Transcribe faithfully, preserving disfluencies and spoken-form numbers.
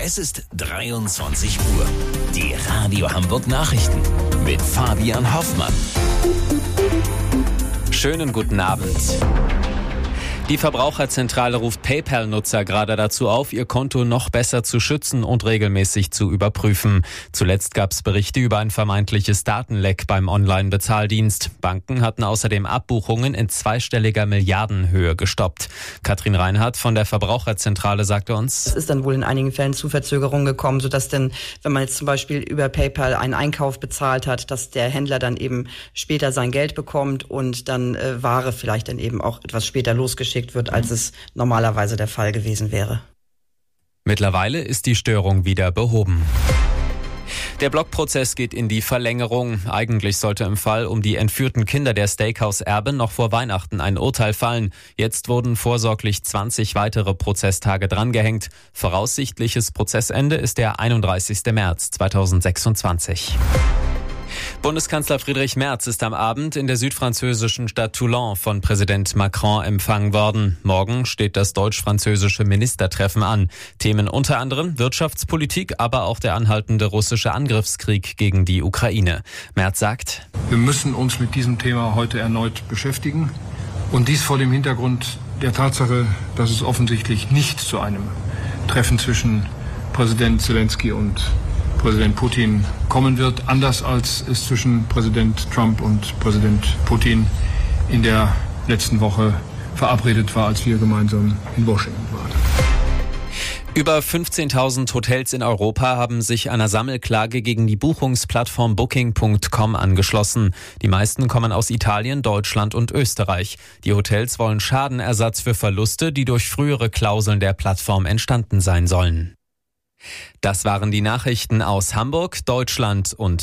Es ist dreiundzwanzig Uhr. Die Radio Hamburg Nachrichten mit Fabian Hoffmann. Schönen guten Abend. Die Verbraucherzentrale ruft PayPal-Nutzer gerade dazu auf, ihr Konto noch besser zu schützen und regelmäßig zu überprüfen. Zuletzt gab es Berichte über ein vermeintliches Datenleck beim Online-Bezahldienst. Banken hatten außerdem Abbuchungen in zweistelliger Milliardenhöhe gestoppt. Katrin Reinhardt von der Verbraucherzentrale sagte uns: Es ist dann wohl in einigen Fällen zu Verzögerungen gekommen, sodass denn, wenn man jetzt zum Beispiel über PayPal einen Einkauf bezahlt hat, dass der Händler dann eben später sein Geld bekommt und dann äh, Ware vielleicht dann eben auch etwas später losgeschickt wird, als es normalerweise der Fall gewesen wäre. Mittlerweile ist die Störung wieder behoben. Der Blockprozess geht in die Verlängerung. Eigentlich sollte im Fall um die entführten Kinder der Steakhouse-Erben noch vor Weihnachten ein Urteil fallen. Jetzt wurden vorsorglich zwanzig weitere Prozesstage drangehängt. Voraussichtliches Prozessende ist der einunddreißigster März zweitausendsechsundzwanzig. Bundeskanzler Friedrich Merz ist am Abend in der südfranzösischen Stadt Toulon von Präsident Macron empfangen worden. Morgen steht das deutsch-französische Ministertreffen an. Themen unter anderem Wirtschaftspolitik, aber auch der anhaltende russische Angriffskrieg gegen die Ukraine. Merz sagt: Wir müssen uns mit diesem Thema heute erneut beschäftigen. Und dies vor dem Hintergrund der Tatsache, dass es offensichtlich nicht zu einem Treffen zwischen Präsident Zelensky und Präsident Putin kommen wird, anders als es zwischen Präsident Trump und Präsident Putin in der letzten Woche verabredet war, als wir gemeinsam in Washington waren. Über fünfzehntausend Hotels in Europa haben sich einer Sammelklage gegen die Buchungsplattform Booking Punkt com angeschlossen. Die meisten kommen aus Italien, Deutschland und Österreich. Die Hotels wollen Schadenersatz für Verluste, die durch frühere Klauseln der Plattform entstanden sein sollen. Das waren die Nachrichten aus Hamburg, Deutschland und